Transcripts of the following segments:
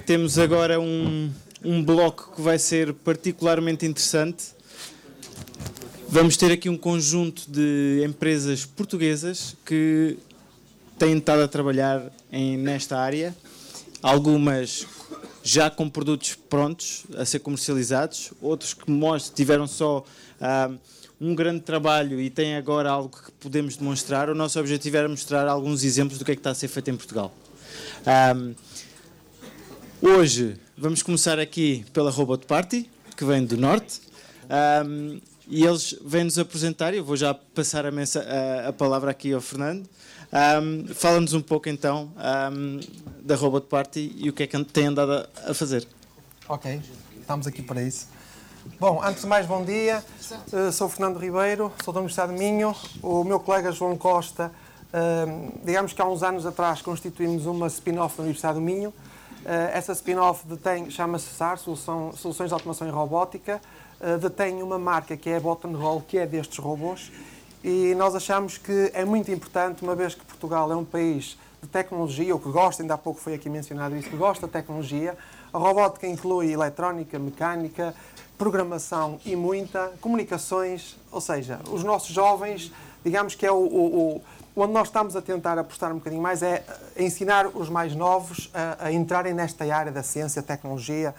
temos agora um bloco que vai ser particularmente interessante. Vamos ter aqui um conjunto de empresas portuguesas que têm estado a trabalhar nesta área, algumas já com produtos prontos a ser comercializados, outros que tiveram só um grande trabalho e têm agora algo que podemos demonstrar. O nosso objetivo era mostrar alguns exemplos do que é que está a ser feito em Portugal. Hoje vamos começar aqui pela Robot Party, que vem do Norte, e eles vêm-nos apresentar. Eu vou já passar a palavra aqui ao Fernando. Fala-nos um pouco então da Robot Party e o que é que tem andado a fazer. Ok, estamos aqui para isso. Bom, antes de mais, bom dia. Sou o Fernando Ribeiro, sou da Universidade de Minho. O meu colega João Costa, digamos que há uns anos atrás constituímos uma spin-off da Universidade do Minho. Essa spin-off chama-se SAR, Soluções de Automação e Robótica. Detém uma marca que é a Button Roll, que é destes robôs. E nós achamos que é muito importante, uma vez que Portugal é um país de tecnologia, ou que gosta, ainda há pouco foi aqui mencionado isso, que gosta de tecnologia. A robótica inclui eletrónica, mecânica, programação e muita, comunicações, ou seja, os nossos jovens, digamos que é onde nós estamos a tentar apostar um bocadinho mais, é ensinar os mais novos a entrarem nesta área da ciência, tecnologia,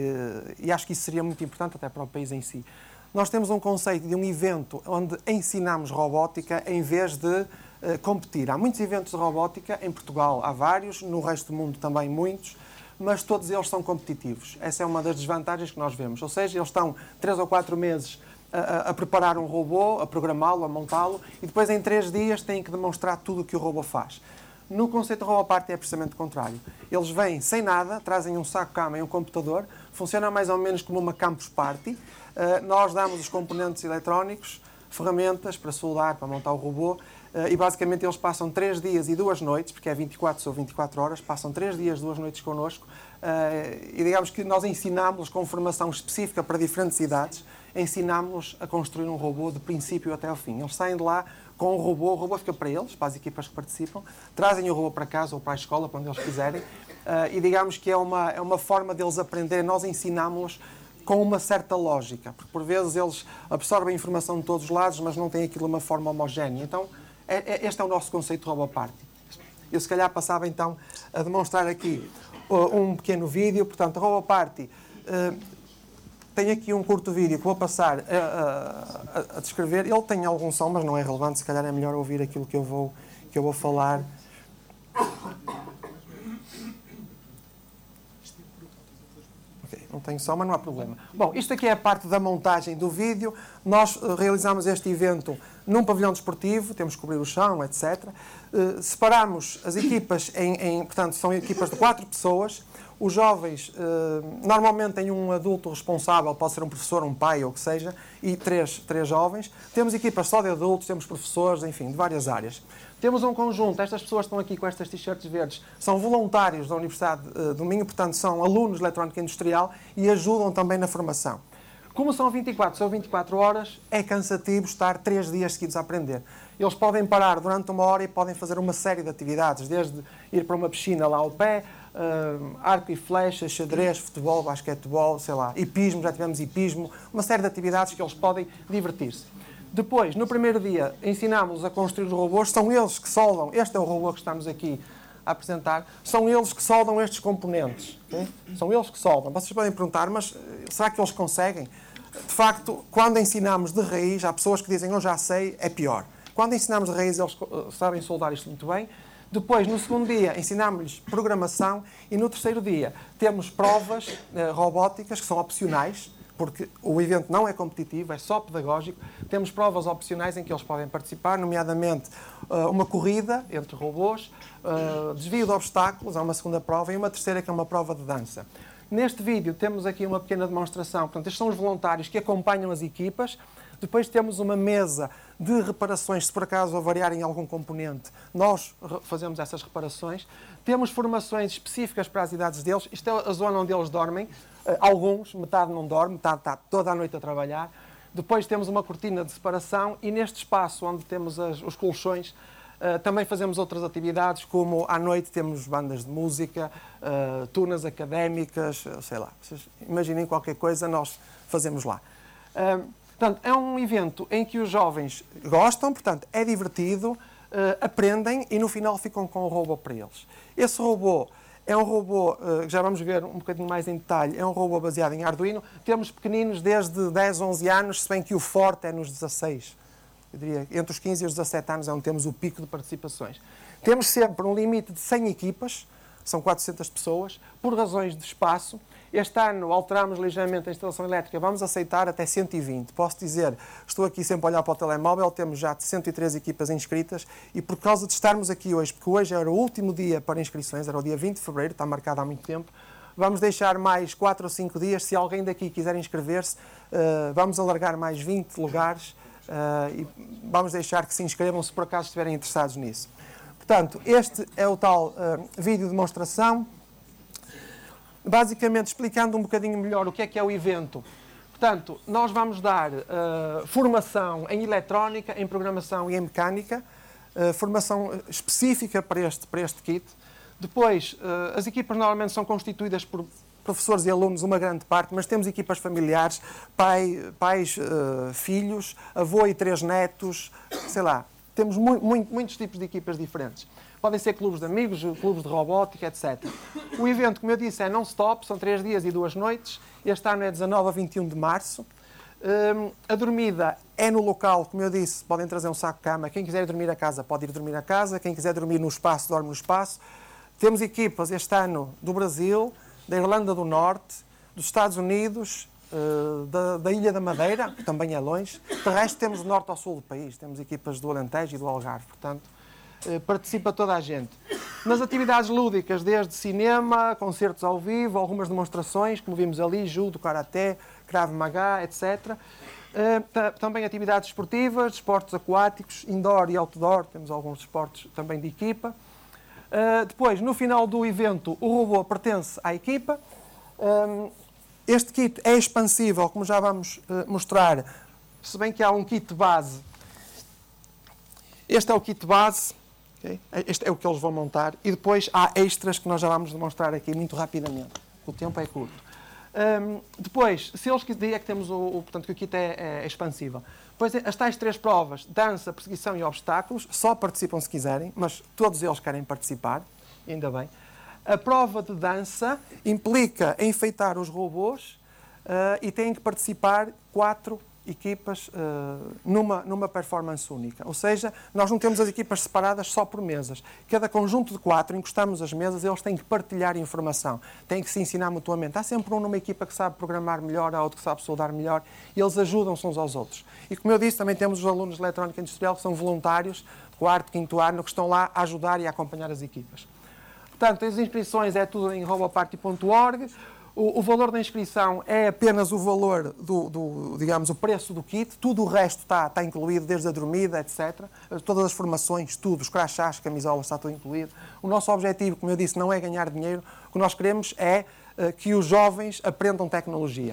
e acho que isso seria muito importante até para o país em si. Nós temos um conceito de um evento onde ensinamos robótica em vez de competir. Há muitos eventos de robótica, em Portugal há vários, no resto do mundo também muitos, mas todos eles são competitivos. Essa é uma das desvantagens que nós vemos. Ou seja, eles estão 3 ou 4 meses a preparar um robô, a programá-lo, a montá-lo, e depois em 3 dias têm que demonstrar tudo o que o robô faz. No conceito de Robot Party é precisamente o contrário. Eles vêm sem nada, trazem um saco-cama e um computador, funciona mais ou menos como uma campus party. Nós damos os componentes eletrónicos, ferramentas para soldar, para montar o robô, e basicamente eles passam 3 dias e 2 noites, porque é 24 sobre 24 horas, passam 3 dias, 2 noites connosco, e digamos que nós ensinámos-los com formação específica para diferentes idades, ensinámos-los a construir um robô de princípio até ao fim. Eles saem de lá com o robô fica para eles, para as equipas que participam, trazem o robô para casa ou para a escola, para onde eles quiserem, e digamos que é uma forma deles aprenderem. Nós ensinámos-los com uma certa lógica, porque por vezes eles absorvem informação de todos os lados, mas não têm aquilo de uma forma homogénea. Então, este é o nosso conceito de Robot Party. Eu, se calhar, passava então a demonstrar aqui um pequeno vídeo. Portanto, a Robot Party tem aqui um curto vídeo que vou passar a descrever. Ele tem algum som, mas não é relevante. Se calhar é melhor ouvir aquilo que eu vou falar. Não tenho som, mas não há problema. Bom, isto aqui é a parte da montagem do vídeo. Nós realizamos este evento num pavilhão desportivo, temos que cobrir o chão, etc. Separamos as equipas portanto, são equipas de 4 pessoas. Os jovens normalmente têm um adulto responsável, pode ser um professor, um pai ou o que seja, e 3 jovens. Temos equipas só de adultos, temos professores, enfim, de várias áreas. Temos um conjunto, estas pessoas que estão aqui com estas t-shirts verdes, são voluntários da Universidade do Minho, portanto são alunos de Eletrónica Industrial e ajudam também na formação. Como são 24 horas, é cansativo estar 3 dias seguidos a aprender. Eles podem parar durante 1 hora e podem fazer uma série de atividades, desde ir para uma piscina lá ao pé, arco e flecha, xadrez, futebol, basquetebol, sei lá, hipismo, já tivemos hipismo, uma série de atividades que eles podem divertir-se. Depois, no primeiro dia, ensinámos-los a construir os robôs, são eles que soldam, este é o robô que estamos aqui a apresentar, são eles que soldam estes componentes. Okay? São eles que soldam. Vocês podem perguntar, mas será que eles conseguem? De facto, quando ensinamos de raiz, há pessoas que dizem, eu já sei, é pior. Quando ensinamos de raiz, eles sabem soldar isto muito bem. Depois, no segundo dia, ensinámos-lhes programação e no terceiro dia temos provas robóticas que são opcionais, porque o evento não é competitivo, é só pedagógico. Temos provas opcionais em que eles podem participar, nomeadamente uma corrida entre robôs, desvio de obstáculos, há uma segunda prova, e uma terceira que é uma prova de dança. Neste vídeo temos aqui uma pequena demonstração. Portanto, estes são os voluntários que acompanham as equipas. Depois temos uma mesa de reparações, se por acaso avariarem algum componente, nós fazemos essas reparações. Temos formações específicas para as idades deles. Isto é a zona onde eles dormem. Alguns, metade não dorme, metade está toda a noite a trabalhar. Depois temos uma cortina de separação e neste espaço onde temos os colchões, Também fazemos outras atividades, como à noite temos bandas de música, turnas académicas, sei lá. Vocês imaginem qualquer coisa, nós fazemos lá. Portanto, é um evento em que os jovens gostam, portanto, é divertido, aprendem e no final ficam com o robô para eles. Esse robô é um robô, que já vamos ver um bocadinho mais em detalhe, é um robô baseado em Arduino. Temos pequeninos desde 10, 11 anos, se bem que o forte é nos 16. Eu diria, entre os 15 e os 17 anos é onde temos o pico de participações. Temos sempre um limite de 100 equipas, são 400 pessoas, por razões de espaço. Este ano alteramos ligeiramente a instalação elétrica, vamos aceitar até 120. Posso dizer, estou aqui sempre a olhar para o telemóvel, temos já 103 equipas inscritas e por causa de estarmos aqui hoje, porque hoje era o último dia para inscrições, era o dia 20 de fevereiro, está marcado há muito tempo, vamos deixar mais 4 ou 5 dias. Se alguém daqui quiser inscrever-se, vamos alargar mais 20 lugares e vamos deixar que se inscrevam se por acaso estiverem interessados nisso. Portanto, este é o tal vídeo de demonstração, basicamente explicando um bocadinho melhor o que é o evento. Portanto, nós vamos dar formação em eletrónica, em programação e em mecânica, formação específica para este kit. Depois, as equipas normalmente são constituídas por professores e alunos, uma grande parte, mas temos equipas familiares, pais, filhos, avô e 3 netos, sei lá. Temos muitos tipos de equipas diferentes. Podem ser clubes de amigos, clubes de robótica, etc. O evento, como eu disse, é non-stop, são 3 dias e 2 noites. Este ano é 19 a 21 de março. A dormida é no local, como eu disse, podem trazer um saco de cama. Quem quiser dormir a casa, pode ir dormir a casa. Quem quiser dormir no espaço, dorme no espaço. Temos equipas este ano do Brasil, da Irlanda do Norte, dos Estados Unidos, da Ilha da Madeira, que também é longe. De resto, temos do norte ao sul do país. Temos equipas do Alentejo e do Algarve, portanto, participa toda a gente. Nas atividades lúdicas, desde cinema, concertos ao vivo, algumas demonstrações, como vimos ali, judo, karaté, krav maga, etc. Também atividades esportivas, esportes aquáticos, indoor e outdoor, temos alguns esportes também de equipa. Depois, no final do evento, o robô pertence à equipa. Este kit é expansível, como já vamos mostrar, se bem que há um kit base. Este é o kit base, okay? Este é o que eles vão montar, e depois há extras que nós já vamos demonstrar aqui muito rapidamente. O tempo é curto. Depois, se eles quiserem, é que temos portanto, que o kit é expansível. Depois, as tais 3 provas, dança, perseguição e obstáculos, só participam se quiserem, mas todos eles querem participar, ainda bem. A prova de dança implica enfeitar os robôs e têm que participar 4 equipas numa performance única. Ou seja, nós não temos as equipas separadas só por mesas. Cada conjunto de 4, encostamos as mesas, eles têm que partilhar informação, têm que se ensinar mutuamente. Há sempre um numa equipa que sabe programar melhor, há outro que sabe soldar melhor, e eles ajudam-se uns aos outros. E como eu disse, também temos os alunos de Eletrónica Industrial que são voluntários, 4º, 5º ano, que estão lá a ajudar e a acompanhar as equipas. Portanto, as inscrições é tudo em roboparty.org. O valor da inscrição é apenas o valor digamos, o preço do kit. Tudo o resto está incluído, desde a dormida, etc. Todas as formações, tudo, os crachás, camisolas, está tudo incluído. O nosso objetivo, como eu disse, não é ganhar dinheiro. O que nós queremos é que os jovens aprendam tecnologia.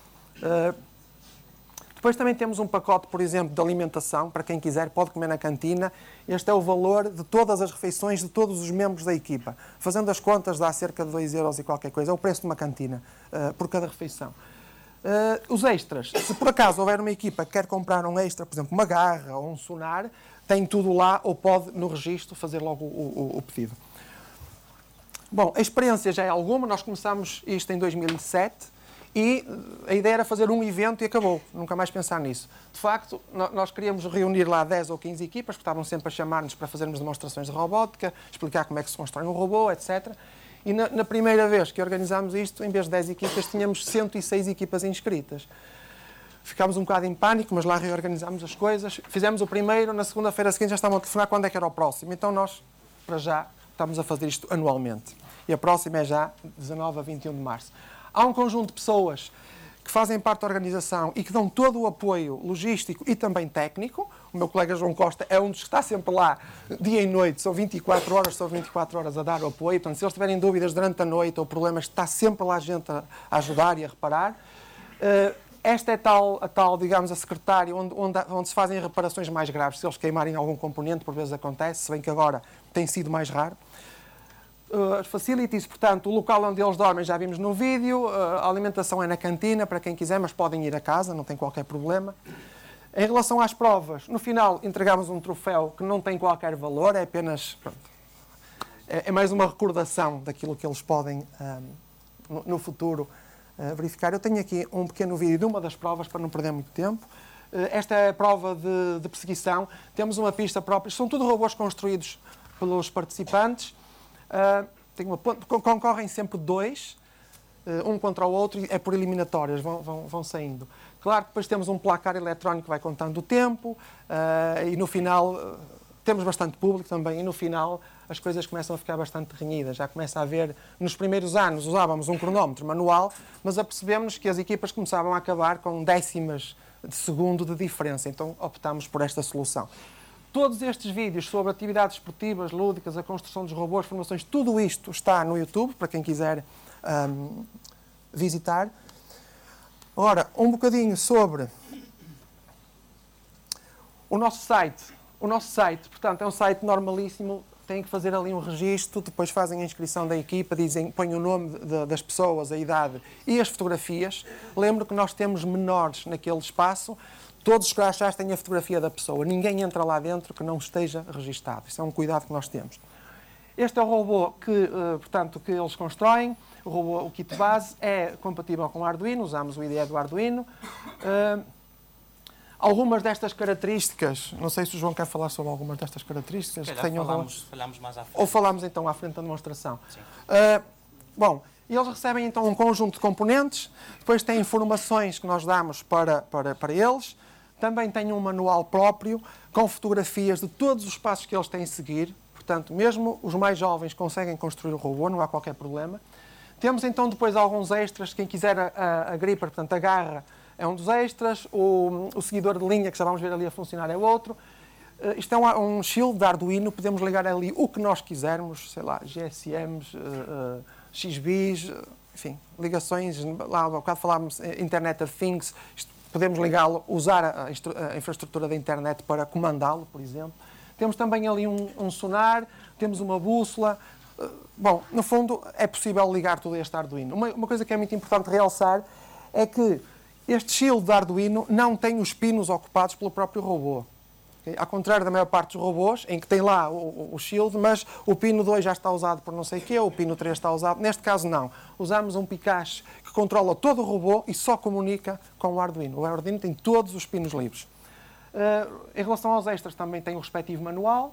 Depois também temos um pacote, por exemplo, de alimentação, para quem quiser, pode comer na cantina. Este é o valor de todas as refeições de todos os membros da equipa. Fazendo as contas, dá cerca de 2 euros e qualquer coisa. É o preço de uma cantina, por cada refeição. Os extras, se por acaso houver uma equipa que quer comprar um extra, por exemplo, uma garra ou um sonar, tem tudo lá ou pode, no registro, fazer logo o pedido. Bom, a experiência já é alguma. Nós começámos isto em 2007. E a ideia era fazer um evento e acabou. Nunca mais pensar nisso. De facto, nós queríamos reunir lá 10 ou 15 equipas, que estavam sempre a chamar-nos para fazermos demonstrações de robótica, explicar como é que se constrói um robô, etc. E na primeira vez que organizámos isto, em vez de 10 equipas, tínhamos 106 equipas inscritas. Ficámos um bocado em pânico, mas lá reorganizámos as coisas. Fizemos o primeiro, na segunda-feira seguinte já estavam a telefonar quando é que era o próximo. Então nós, para já, estamos a fazer isto anualmente. E a próxima é já 19 a 21 de março. Há um conjunto de pessoas que fazem parte da organização e que dão todo o apoio logístico e também técnico. O meu colega João Costa é um dos que está sempre lá, dia e noite, são 24 horas a dar o apoio. Portanto, se eles tiverem dúvidas durante a noite ou problemas, está sempre lá gente a ajudar e a reparar. Esta é a tal, digamos, a secretária onde se fazem reparações mais graves. Se eles queimarem algum componente, por vezes acontece, se bem que agora tem sido mais raro. As facilities, portanto, o local onde eles dormem já vimos no vídeo, a alimentação é na cantina, para quem quiser, mas podem ir a casa, não tem qualquer problema. Em relação às provas, no final entregamos um troféu que não tem qualquer valor, é apenas, pronto, é mais uma recordação daquilo que eles podem, no futuro, verificar. Eu tenho aqui um pequeno vídeo de uma das provas, para não perder muito tempo. Esta é a prova de perseguição. Temos uma pista própria. São tudo robôs construídos pelos participantes. Concorrem sempre 2, um contra o outro, e é por eliminatórias, vão saindo. Claro que depois temos um placar eletrónico que vai contando o tempo, e no final temos bastante público também, e no final as coisas começam a ficar bastante renhidas. Já começa a haver, nos primeiros anos usávamos um cronómetro manual, mas apercebemos que as equipas começavam a acabar com décimas de segundo de diferença, então optámos por esta solução. Todos estes vídeos sobre atividades esportivas, lúdicas, a construção dos robôs, formações, tudo isto está no YouTube, para quem quiser visitar. Ora, um bocadinho sobre o nosso site. O nosso site, portanto, é um site normalíssimo, têm que fazer ali um registro, depois fazem a inscrição da equipa, põem o nome das pessoas, a idade e as fotografias. Lembro que nós temos menores naquele espaço, todos os crachás têm a fotografia da pessoa, ninguém entra lá dentro que não esteja registado. Isso é um cuidado que nós temos. Este é o robô que eles constroem, o kit base, é compatível com o Arduino, usamos o IDE do Arduino. Algumas destas características, não sei se o João quer falar sobre algumas destas características. Falamos mais à frente. Ou falamos então à frente da demonstração. Bom, eles recebem então um conjunto de componentes, depois têm informações que nós damos para eles, também têm um manual próprio, com fotografias de todos os passos que eles têm a seguir, portanto, mesmo os mais jovens conseguem construir o robô, não há qualquer problema. Temos então depois alguns extras, quem quiser a gripper, portanto a garra, é um dos extras, o seguidor de linha, que já vamos ver ali a funcionar, é outro. Isto é um shield de Arduino, podemos ligar ali o que nós quisermos, sei lá, GSMs, XBs, enfim, ligações, lá há bocado falámos Internet of Things, podemos ligá-lo, usar a infraestrutura da internet para comandá-lo, por exemplo. Temos também ali um sonar, temos uma bússola. Bom, no fundo, é possível ligar tudo a este Arduino. Uma coisa que é muito importante realçar é que este shield de Arduino não tem os pinos ocupados pelo próprio robô. Okay? Ao contrário da maior parte dos robôs, em que tem lá o shield, mas o pino 2 já está usado por não sei o quê, o pino 3 está usado. Neste caso, não. Usamos um Picache que controla todo o robô e só comunica com o Arduino. O Arduino tem todos os pinos livres. Em relação aos extras, também tem o respectivo manual.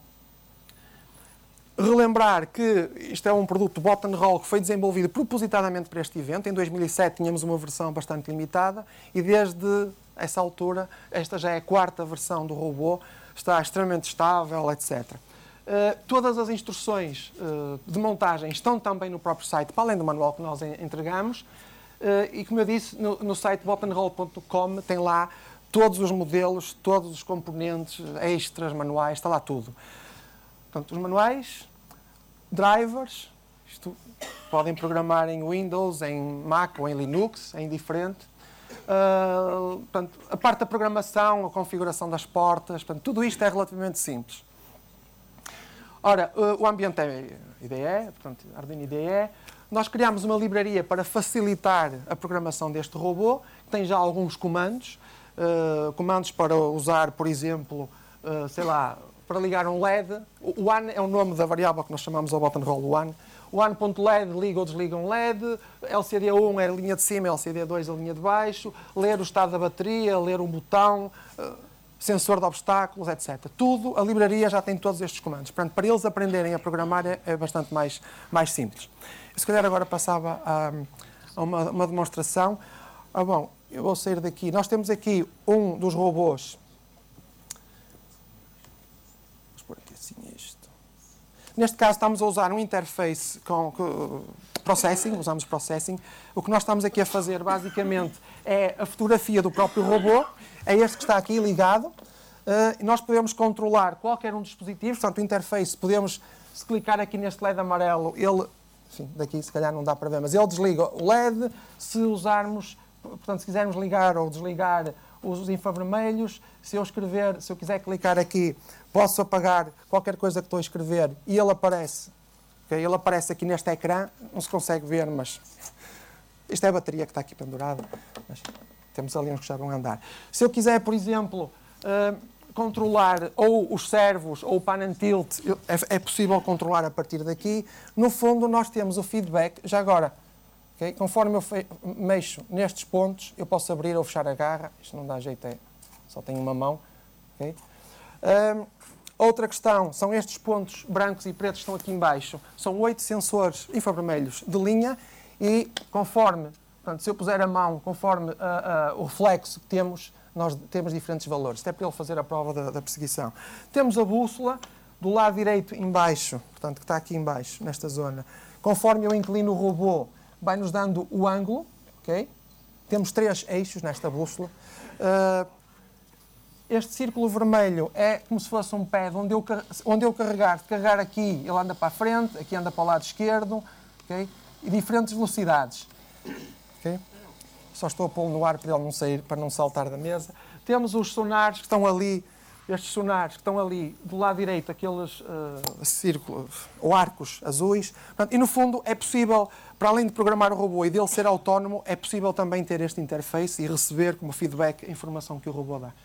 Relembrar que isto é um produto Button Roll que foi desenvolvido propositadamente para este evento. Em 2007 tínhamos uma versão bastante limitada e desde essa altura, esta já é a 4ª versão do robô, está extremamente estável, etc. Todas as instruções de montagem estão também no próprio site, para além do manual que nós entregamos. E como eu disse, no site buttonroll.com tem lá todos os modelos, todos os componentes, extras, manuais, está lá tudo. Portanto, os manuais, drivers, isto podem programar em Windows, em Mac ou em Linux, é indiferente. Portanto, a parte da programação, a configuração das portas, portanto, tudo isto é relativamente simples. Ora, o ambiente é IDE, portanto, Arduino IDE. Nós criámos uma livraria para facilitar a programação deste robô, que tem já alguns comandos. Comandos para usar, por exemplo, sei lá, para ligar um LED. O ONE é o nome da variável que nós chamamos ao button roll ONE. O ONE.LED liga ou desliga um LED, LCD1 é a linha de cima, LCD2 a linha de baixo, ler o estado da bateria, ler um botão, sensor de obstáculos, etc. Tudo, a livraria já tem todos estes comandos. Portanto, para eles aprenderem a programar é bastante mais simples. Se calhar agora passava a uma demonstração. Bom, eu vou sair daqui. Nós temos aqui um dos robôs. Neste caso estamos a usar um interface com processing, usamos processing. O que nós estamos aqui a fazer basicamente é a fotografia do próprio robô, é este que está aqui ligado. Nós podemos controlar qualquer um dos dispositivos, portanto o interface, podemos, se clicar aqui neste LED amarelo, ele, enfim, daqui se calhar não dá para ver, mas ele desliga o LED, se usarmos portanto, se quisermos ligar ou desligar os infravermelhos, se eu quiser clicar aqui, posso apagar qualquer coisa que estou a escrever e ele aparece. Okay? Ele aparece aqui neste ecrã, não se consegue ver, mas isto é a bateria que está aqui pendurada. Mas temos ali uns que já vão andar. Se eu quiser, por exemplo, controlar ou os servos ou o pan and tilt, é possível controlar a partir daqui. No fundo, nós temos o feedback. Já agora, okay? Conforme eu mexo nestes pontos, eu posso abrir ou fechar a garra. Isto não dá jeito, só tenho uma mão. Okay? Outra questão são estes pontos brancos e pretos que estão aqui em baixo. São 8 sensores infravermelhos de linha e conforme, portanto, se eu puser a mão, conforme o reflexo que temos, nós temos diferentes valores. Isto é para ele fazer a prova da perseguição. Temos a bússola do lado direito em baixo, portanto, que está aqui em baixo, nesta zona. Conforme eu inclino o robô, vai-nos dando o ângulo. Okay? Temos 3 eixos nesta bússola. Este círculo vermelho é como se fosse um pad onde eu carregar aqui, ele anda para a frente, aqui anda para o lado esquerdo, okay? E diferentes velocidades. Okay? Só estou a pô-lo no ar para ele não sair, para não saltar da mesa. Temos os sonares que estão ali, estes sonares que estão ali do lado direito, aqueles círculos ou arcos azuis. Portanto, e no fundo é possível, para além de programar o robô e dele ser autónomo, é possível também ter este interface e receber como feedback a informação que o robô dá.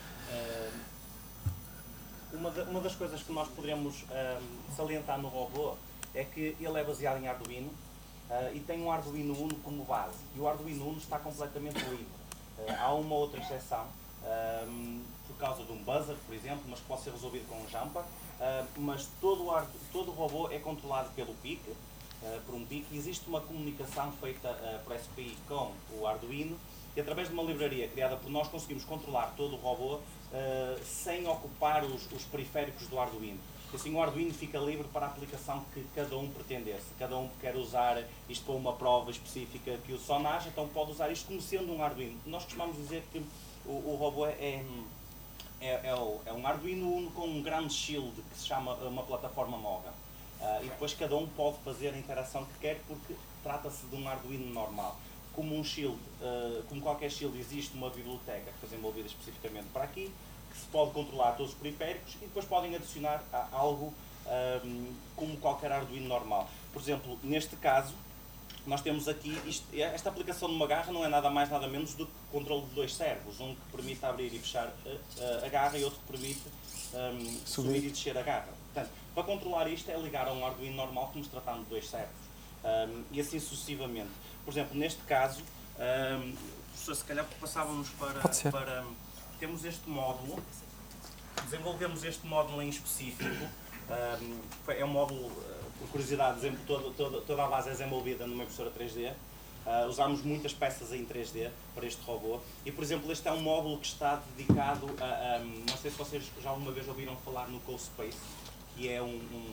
Uma das coisas que nós poderemos salientar no robô é que ele é baseado em Arduino e tem um Arduino Uno como base. E o Arduino Uno está completamente livre. Há uma outra exceção, por causa de um buzzer, por exemplo, mas que pode ser resolvido com um jumper. Mas todo o robô é controlado pelo PIC, por um PIC. E existe uma comunicação feita por SPI com o Arduino. E através de uma livraria criada por nós conseguimos controlar todo o robô sem ocupar os periféricos do Arduino. Assim o Arduino fica livre para a aplicação que cada um pretender. Se cada um quer usar isto para uma prova específica que o Sonage, então pode usar isto como sendo um Arduino. Nós costumamos dizer que o robô é um Arduino Uno com um grande shield que se chama uma plataforma móvel. E depois cada um pode fazer a interação que quer porque trata-se de um Arduino normal. Como um shield, como qualquer shield, existe uma biblioteca que foi desenvolvida especificamente para aqui, que se pode controlar todos os periféricos e depois podem adicionar algo como qualquer Arduino normal. Por exemplo, neste caso, nós temos aqui, esta aplicação de uma garra não é nada mais nada menos do que o controle de 2 servos, um que permite abrir e fechar a garra e outro que permite subir e descer a garra. Portanto, para controlar isto é ligar a um Arduino normal como se tratando de 2 servos. E assim sucessivamente. Por exemplo, neste caso, se calhar passávamos para temos este módulo, desenvolvemos este módulo em específico, é um módulo, por curiosidade, toda a base é desenvolvida numa impressora 3D, usámos muitas peças em 3D para este robô e, por exemplo, este é um módulo que está dedicado a não sei se vocês já alguma vez ouviram falar no CoSpace, que é É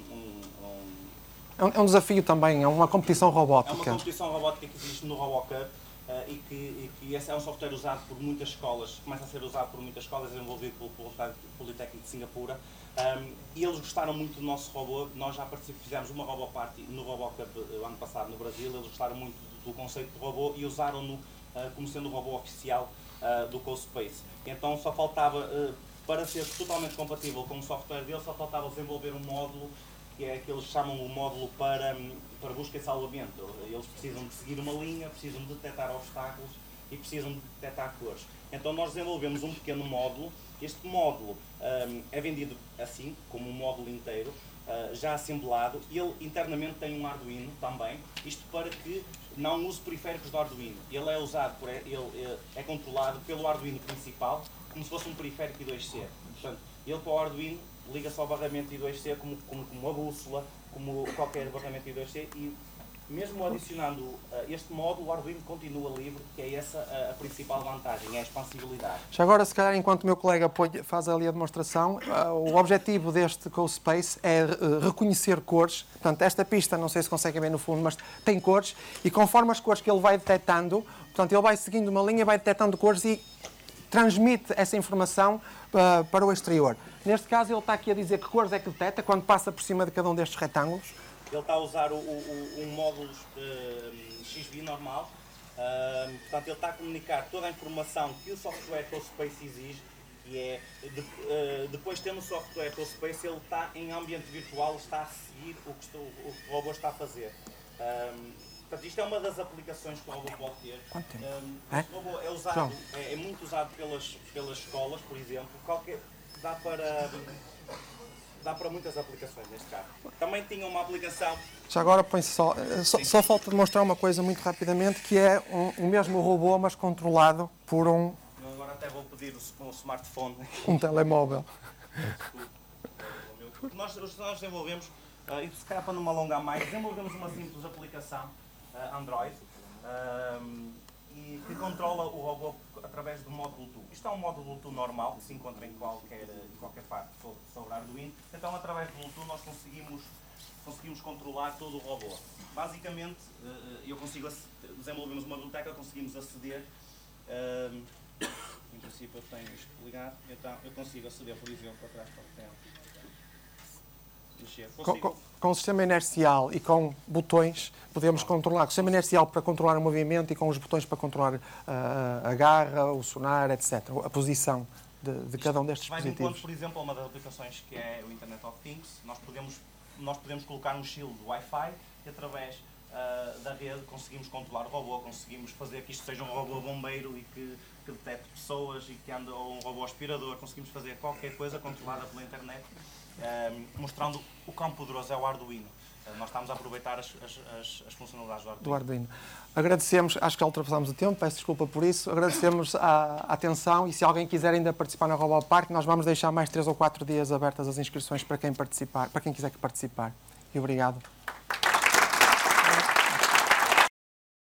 um desafio também, é uma competição robótica. É uma competição robótica que existe no RoboCup e que esse é um software usado por muitas escolas, começa a ser usado por muitas escolas, desenvolvido pelo Politécnico de Singapura. E eles gostaram muito do nosso robô. Nós já fizemos uma RoboParty no RoboCup ano passado no Brasil. Eles gostaram muito do conceito do robô e usaram-no como sendo o robô oficial do CoSpace. Então só faltava, para ser totalmente compatível com o software dele, só faltava desenvolver um módulo que é que eles chamam o módulo para busca e salvamento. Eles precisam de seguir uma linha, precisam de detectar obstáculos e precisam de detectar cores. Então nós desenvolvemos um pequeno módulo. Este módulo é vendido assim, como um módulo inteiro, já assemblado. Ele internamente tem um Arduino também, isto para que não use periféricos do Arduino. Ele é usado, ele é controlado pelo Arduino principal, como se fosse um periférico I2C. Portanto, ele para o Arduino liga-se ao barramento I2C como a bússola, como qualquer barramento I2C e mesmo adicionando este módulo, o Arduino continua livre, que é essa a principal vantagem, é a expansibilidade. Já agora, se calhar, enquanto o meu colega faz ali a demonstração, o objetivo deste CoSpace é reconhecer cores. Portanto, esta pista, não sei se conseguem ver no fundo, mas tem cores e conforme as cores que ele vai detectando, portanto, ele vai seguindo uma linha, vai detectando cores e transmite essa informação para o exterior. Neste caso, ele está aqui a dizer que cores é que detecta quando passa por cima de cada um destes retângulos. Ele está a usar um módulo XV normal Portanto, ele está a comunicar toda a informação que o software Tollspace exige, e é, depois tendo o software Tollspace, ele está em ambiente virtual, está a seguir o que o robô está a fazer. Portanto, isto é uma das aplicações que o robô pode ter. Este robô é usado, é muito usado pelas escolas, por exemplo. Dá para muitas aplicações neste caso. Também tinha uma aplicação... Já agora põe-se só falta demonstrar uma coisa muito rapidamente, que é o mesmo robô, mas controlado por Eu agora até vou pedir um smartphone. um telemóvel. Nós desenvolvemos, e se calhar para não me alongar mais, desenvolvemos uma simples aplicação Android e que controla o robô através do modo Bluetooth. Isto é um modo Bluetooth normal, que se encontra em qualquer parte sobre Arduino. Então, através do Bluetooth, nós conseguimos controlar todo o robô. Basicamente, desenvolvemos uma biblioteca, conseguimos aceder. Em princípio, eu tenho isto ligado, então eu consigo aceder, por exemplo, atrás para o tempo. Com o sistema inercial e com botões, podemos controlar. Com o sistema inercial para controlar o movimento e com os botões para controlar a garra, o sonar, etc. A posição de cada um destes dispositivos. Vai de encontro, por exemplo, a uma das aplicações que é o Internet of Things. Nós podemos colocar um shield Wi-Fi e através da rede conseguimos controlar o robô, conseguimos fazer que isto seja um robô bombeiro e que detecte pessoas e que anda, ou um robô aspirador. Conseguimos fazer qualquer coisa controlada pela internet. Mostrando o quão poderoso é o Arduino. Nós estamos a aproveitar as funcionalidades do Arduino. Agradecemos, acho que já ultrapassámos o tempo, peço desculpa por isso, agradecemos a atenção e se alguém quiser ainda participar na RoboPark, nós vamos deixar mais 3 ou 4 dias abertas as inscrições para quem quiser participar. E obrigado.